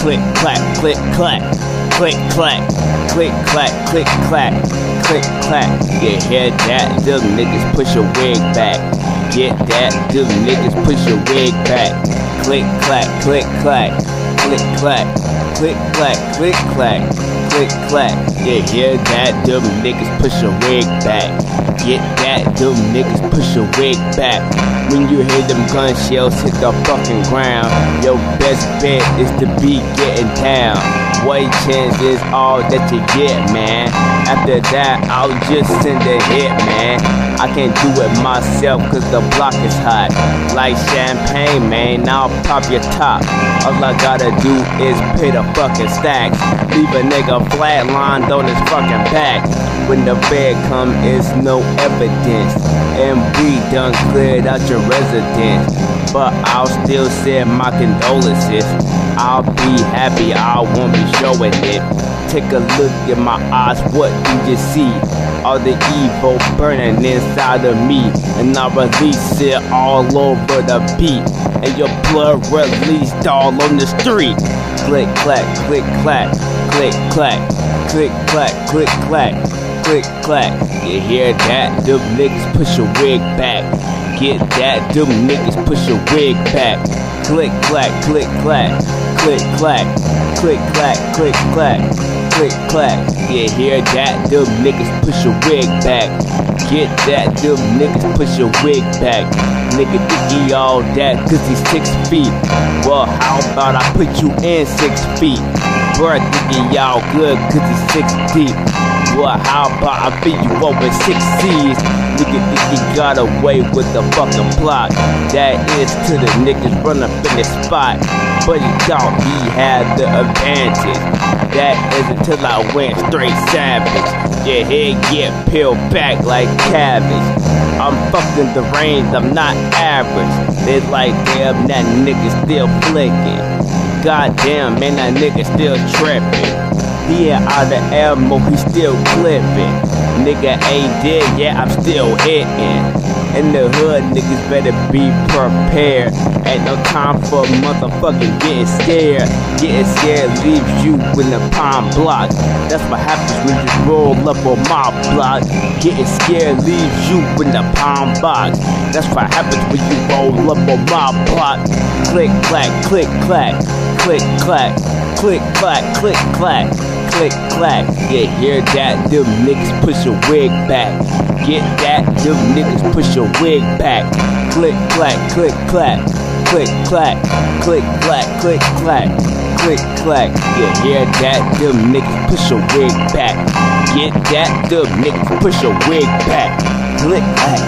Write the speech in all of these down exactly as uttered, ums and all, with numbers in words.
click, clack, click, clack, click, clack, click, clack, click, clack, click, clack. You hear that? Them niggas push your wig back. Get that? Them niggas push your wig back. Click, clack, click, clack, click, clack, click, clack, click, clack, click, clack. You hear that? Them niggas push your wig back. Get that? Them niggas push your wig back. When you hear them gun shells hit the fucking ground, your best bet is to be getting down. White chance is all that you get, man. After that, I'll just send a hit, man. I can't do it myself cause the block is hot. Like champagne, man, I'll pop your top. All I gotta do is pay the fucking stacks. Leave a nigga flatlined on his fucking back. When the bed come, it's no evidence. And we done cleared out your residence. But I'll still send my condolences. I'll be happy, I won't be showing it. Take a look at my eyes, what do you see? All the evil burning inside of me. And I release it all over the beat. And your blood released all on the street. Click, clack, click, clack, click, clack, click, clack, click, clack, click, clack. You hear that? Them niggas push your wig back. Get that? Them niggas push your wig back. Click, clack, click, clack, click, clack, click, clack, click, clack, click, clack. You hear that? Them niggas push your wig back. Get that? Them niggas push your wig back. Nigga think he all that cause he's six feet. Well, how about I put you in six feet? Bruh think y'all good cause he's six deep. Well, how about I beat you over six C's? Nigga think he got away with the fucking plot. That is to the niggas run up in the spot. But he thought he had the advantage. That is until I went straight savage. Your head get peeled back like cabbage. I'm fucking the range, I'm not average. They like, damn, that nigga still flicking. Goddamn, man, that nigga still tripping. He ain't out of ammo, he still clipping. Nigga ain't dead yet, I'm still hitting. In the hood, niggas better be prepared. Ain't no time for motherfucking getting scared. Getting scared leaves you in the palm block. That's what happens when you roll up on my block. Getting scared leaves you in the palm box. That's what happens when you roll up on my block. Click, clack, click, clack, click, clack, click, clack, click, clack, click, clack. You hear that? Them niggas push your wig back. Get that? Them niggas push your wig back. Click, clack, click, clack, click, clack, click, clack, click, clack, click, clack. You hear that? Them niggas push your wig back. Get that? Them niggas push your wig back. Click, clack,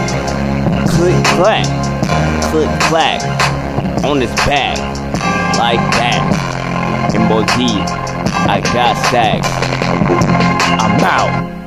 click, clack, click, clack. On his back, like that. M O D, I got stacks. I'm out.